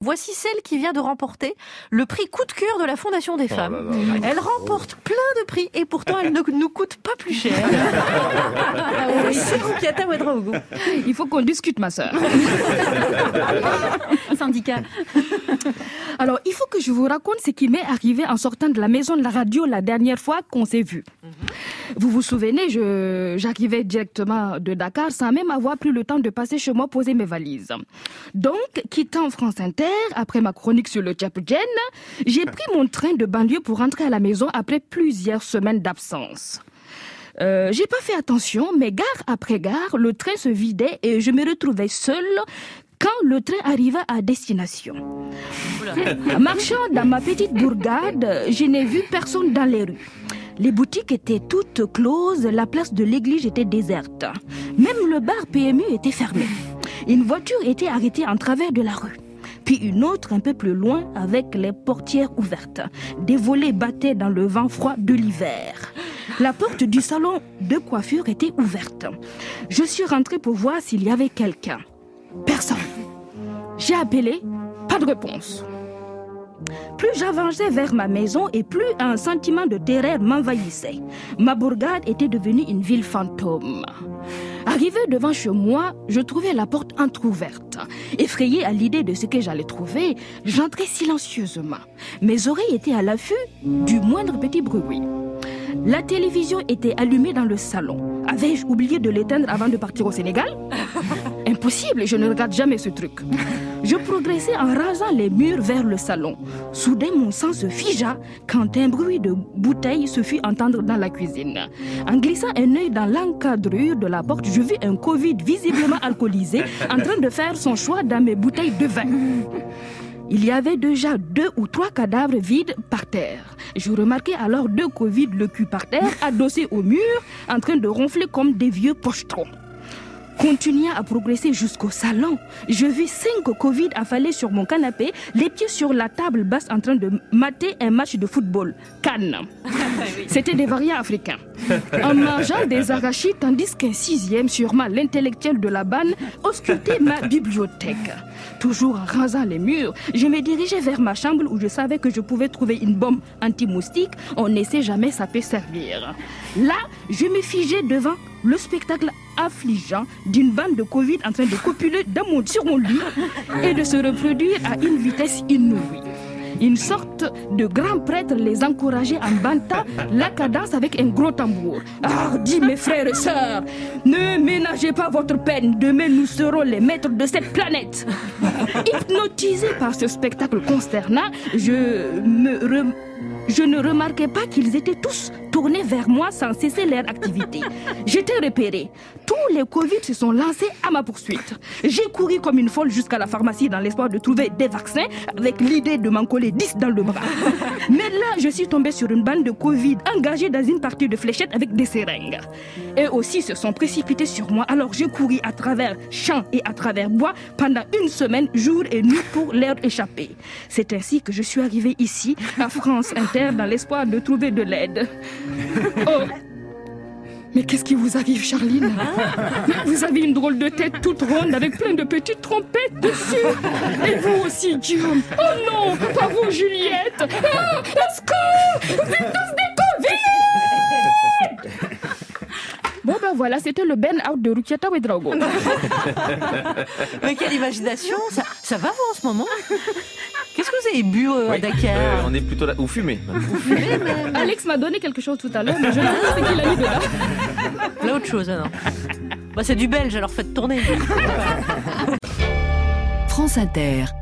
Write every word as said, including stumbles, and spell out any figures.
Voici celle qui vient de remporter le prix coup de cœur de la Fondation des femmes. Oh là là. Elle remporte plein de prix et pourtant elle ne nous coûte pas plus cher. C'est Roukiata Ouedraogo. Il faut qu'on discute, ma sœur. Syndicat. Alors, il faut que je vous raconte ce qui m'est arrivé en sortant de la maison de la radio la dernière fois qu'on s'est vu. Mm-hmm. Vous vous souvenez, je, j'arrivais directement de Dakar sans même avoir pris le temps de passer chez moi poser mes valises. Donc, quittant France Inter, après ma chronique sur le Tchapudjen, j'ai pris mon train de banlieue pour rentrer à la maison après plusieurs semaines d'absence. Euh, j'ai pas fait attention, mais gare après gare, le train se vidait et je me retrouvais seule quand le train arriva à destination. Marchant dans ma petite bourgade, je n'ai vu personne dans les rues. Les boutiques étaient toutes closes, la place de l'église était déserte. Même le bar P M U était fermé. Une voiture était arrêtée en travers de la rue. Puis une autre un peu plus loin avec les portières ouvertes. Des volets battaient dans le vent froid de l'hiver. La porte du salon de coiffure était ouverte. Je suis rentrée pour voir s'il y avait quelqu'un. Personne. J'ai appelé, pas de réponse. Plus j'avançais vers ma maison et plus un sentiment de terreur m'envahissait. Ma bourgade était devenue une ville fantôme. Arrivé devant chez moi, je trouvais la porte entrouverte. Effrayée à l'idée de ce que j'allais trouver, j'entrais silencieusement. Mes oreilles étaient à l'affût du moindre petit bruit. La télévision était allumée dans le salon. Avais-je oublié de l'éteindre avant de partir au Sénégal ? Impossible, je ne regarde jamais ce truc. Je progressais en rasant les murs vers le salon. Soudain, mon sang se figea quand un bruit de bouteille se fit entendre dans la cuisine. En glissant un œil dans l'encadrure de la porte, je vis un Covid visiblement alcoolisé en train de faire son choix dans mes bouteilles de vin. Il y avait déjà deux ou trois cadavres vides par terre. Je remarquais alors deux Covid le cul par terre, adossés au mur, en train de ronfler comme des vieux pochetrons. Continuant à progresser jusqu'au salon, je vis cinq Covid affalés sur mon canapé, les pieds sur la table basse en train de mater un match de football. Cannes. C'était des variants africains. En mangeant des arachides, tandis qu'un sixième, sûrement l'intellectuel de la banne, auscultait ma bibliothèque. Toujours en rasant les murs, je me dirigeais vers ma chambre où je savais que je pouvais trouver une bombe anti-moustique. On ne sait jamais, ça peut servir. Là, je me figeais devant le spectacle affligeant d'une bande de Covid en train de copuler dans mon, sur mon lit et de se reproduire à une vitesse inouïe. Une sorte de grand prêtre les encourageait en bantant la cadence avec un gros tambour. Ah, dis mes frères et sœurs, ne ménagez pas votre peine, demain nous serons les maîtres de cette planète. Hypnotisé par ce spectacle consternant, je me rem... Je ne remarquais pas qu'ils étaient tous tournés vers moi sans cesser leur activité. J'étais repérée. Tous les Covid se sont lancés à ma poursuite. J'ai couru comme une folle jusqu'à la pharmacie dans l'espoir de trouver des vaccins avec l'idée de m'en coller dix dans le bras. Mais là, je suis tombée sur une bande de Covid engagée dans une partie de fléchettes avec des seringues. Eux aussi se sont précipités sur moi, alors j'ai couru à travers champs et à travers bois pendant une semaine, jour et nuit, pour leur échapper. C'est ainsi que je suis arrivée ici, à France Inter, dans l'espoir de trouver de l'aide. Oh! Mais qu'est-ce qui vous arrive, Charline? Vous avez une drôle de tête toute ronde avec plein de petites trompettes dessus. Et vous aussi, Guillaume. Oh non, pas vous, Juliette. Ah, au secours! Vous êtes tous des Covid! Bon ben voilà, c'était le Ben Out de Roukiata Ouedraogo. Mais quelle imagination! Ça, ça va vous en ce moment? Qu'est-ce que vous avez bu euh, oui. à Dakar? euh, On est plutôt là, ou fumé. Ou fumé même. Alex m'a donné quelque chose tout à l'heure, mais je ne sais pas ce qu'il a mis de là. Là autre chose alors. Bah c'est du belge, alors faites tourner. France Inter.